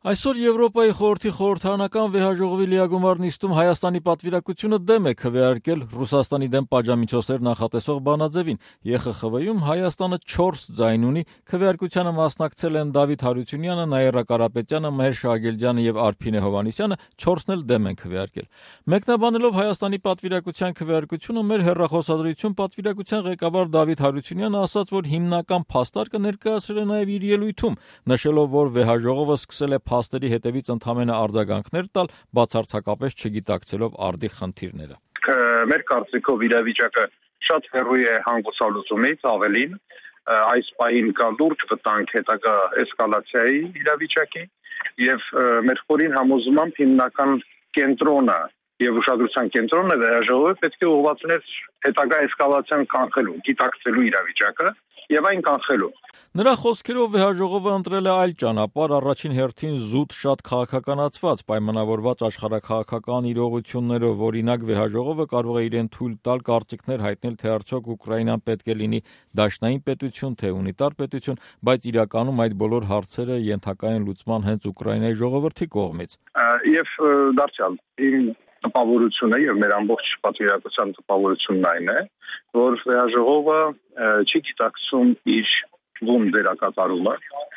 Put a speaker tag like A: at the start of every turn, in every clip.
A: Այսօր Եվրոպայի խորհրդի խորհրդարանական վեհաժողովի լիագումար նիստում Հայաստանի պատվիրակությունը դեմ է քվեարկել Ռուսաստանի դեմ պատժամիջոցներ նախատեսող բանաձևին։ ԵԽԽՎ-ում Հայաստանը 4 ձայն ունի, քվեարկությանը մասնակցել են Դավիթ Հարությունյանը, Նաիրա Կարապետյանը, Մհեր Շահագելջյանը եւ Արփինե Հովհաննիսյանը, 4-ն էլ դեմ են քվեարկել։ Մեկնաբանելով Հայաստանի պատվիրակության քվեարկությունը, մեր հեռախոսադրություն պատվիրակության ղեկավար Դավիթ Հարությունյանը ասաց, որ հիմնական փաստարկը ներկայացրել է նաեւ իր ելույթում, նշելով, որ վեհաժողովը սկսել է փաստերի հետևից ընդհանրապես արձագանքներ տալ, բացարձակապես չգիտակցելով արդի խնդիրները։
B: Մեր կարծիքով իրավիճակը շատ հեռու է հանգուցալուծումից, ավելին այս պահին կա լուրջ վտանգ հետագա էսկալացիայի իրավիճակի եւ մեր խորին համոզմամբ հիմնական կենտրոնը եւ ուշադրության կենտրոնը վեհաժողովը պետք է ուղղվածներ հետագա էսկալացիան կանխելու, գիտակցելու իրավիճակը եւ այն կանխելու։
A: Նրա խոսքերով վեհաժողովը ընտրել է այլ ճանապարհ, առաջին հերթին զուտ շատ քաղաքականացված, պայմանավորված աշխարհաքաղաքական իրողություններով, օրինակ վեհաժողովը կարող է իրեն թույլ տալ կարծիքներ հայտնել, թե արդյոք Ուկրաինան պետք է լինի դաշնային պետություն, թե ունիտար պետություն, բայց իրականում այդ բոլոր հարցերը ենթակա են լուծման հենց Ուկրաինայի ժողովրդի կողմից։
B: Եվ դարձյալ տպավորությունը եւ մեր ամբողջ պատվիրակության տպավորությունն այն է, որ վեհաժողովը չի գիտակցում իր ում դերակատարումը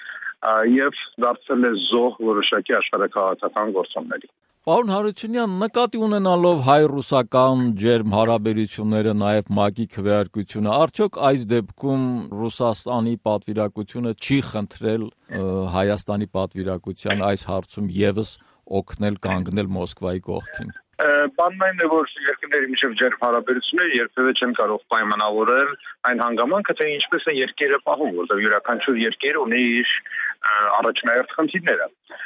B: եւ դարձել է զոհ որոշակի աշխարհաքաղաքական գործոնների։
A: Պարոն Հարությունյան, նկատի ունենալով հայ-ռուսական ջերմ հարաբերությունները, նաև ՄԱԿ-ի քվեարկությունը, արդյոք այս դեպքում Ռուսաստանի պատվիրակությունը չի խնդրել Հայաստանի պատվիրակության այս հարցում եւս օգնել կանգնել Մոսկվայի կողքին։
B: Բանն այն է, որ երկրների միջև ջերմ հարաբերությունները երբևէ չեն կարող պայմանավորել այն հանգամանքը, թե ինչպես է երկերը պահում, որտեղ յուրաքանչյուր երկիր ունի իր առաջնահերթ խնդիրները։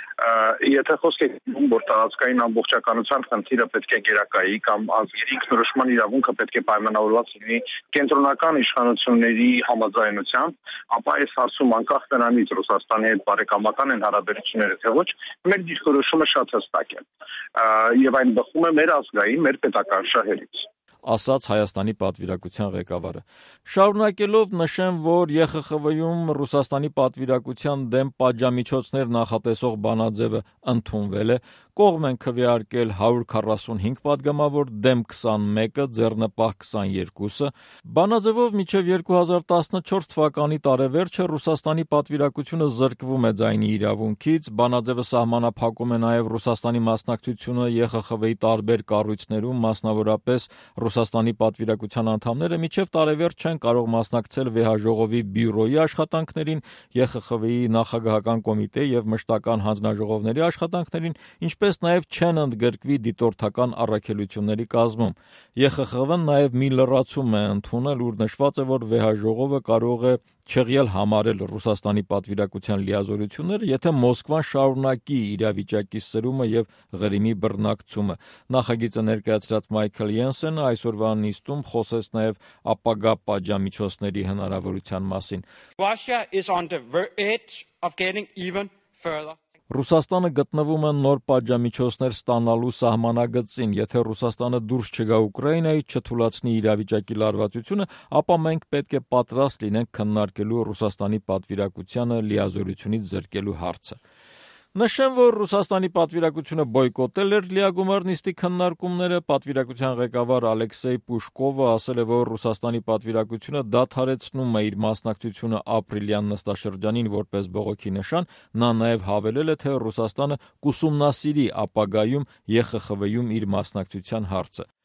B: Եթե խոսք է գնում, որ տարածքային ամբողջականության խնդիրը պետք է գերակայի կամ ազգերի ինքնորոշման իրավունքը պետք է պայմանավորված լինի կենտրոնական իշխանությունների համաձայնությամբ, ապա այս հարցում անկախ նրանից Ռուսաստանի հետ բարեկամական են հարաբերությունները թե ոչ, մեր դիրքորոշումը շատ հստակ է։ Եվ այն բխում է մեր ազգային, մեր պետական շահերից,
A: ասաց Հայաստանի պատվիրակության ղեկավարը։ Շարունակելով նշեմ, որ ԵԽԽՎ-ում Ռուսաստանի պատվիրակության դեմ պատժամիջոցներ նախատեսող բանաձևը ընդունվել է, կողմ են քվեարկել 145 պատգամավոր, դեմ 21-ը, ձեռնպահ 22-ը։ Բանաձևով մինչև 2014 թվականի տարեվերջը Ռուսաստանի պատվիրակությունը զրկվում է ձայնի իրավունքից, բանաձևը սահմանափակում է նաև Ռուսաստանի մասնակցությունը ԵԽԽՎ-ի տարբեր կառույցներում, մասնավորապես Ռուսաստանի պատվիրակության անդամները մինչև տարեվերջ չեն կարող մասնակցել վեհաժողովի բյուրոյի աշխատանքներին, ԵԽԽՎ-ի նախագահական կոմիտեի եւ մշտական հանձնաժողովների աշխատանքներին, ինչպես նաև չեն ընդգրկվի դիտորդական առաքելությունների կազմում։ ԵԽԽՎ-ն նաև մի լրացում է ընդունել, ուր նշված է, որ վեհաժողովը կարող է չեղյալ համարել Ռուսաստանի պատվիրակության լիազորությունները, եթե Մոսկվան շարունակի իրավիճակի սրումը եւ Ղրիմի բռնակցումը։ Նախագիծը ներկայացրած Մայքլ Յենսենը այսօրվա նիստում խոսեց նաև ապագա պատժամիջոցների հնարավորության մասին։
C: Russia is on the edge of getting even further.
A: Ռուսաստանը գտնվում է նոր պատժամիջոցներ ստանալու սահմանագծին, եթե Ռուսաստանը դուրս չգա Ուկրաինայից, չթույլատնի իրավիճակի լարվածությունը, ապա մենք պետք է պատրաստ լինենք քննարկելու Ռուսաստանի պատվիրակությանը լիազորությունից զրկելու հարցը։ Նշեմ, որ Ռուսաստանի պատվիրակությունը բոյկոտել էր լիագումար նիստի քննարկումները, պատվիրակության ղեկավար Ալեքսեյ Պուշկովը ասել է, որ Ռուսաստանի պատվիրակությունը դադարեցնում է իր մասնակցությունը ապրիլյան նստաշրջանին որպես բողոքի նշան, նա նաև հավելել է, թե Ռուսաստանը կուսումնասիրի ապագայում ԵԽԽՎ-ում իր մասնակցության հարցը։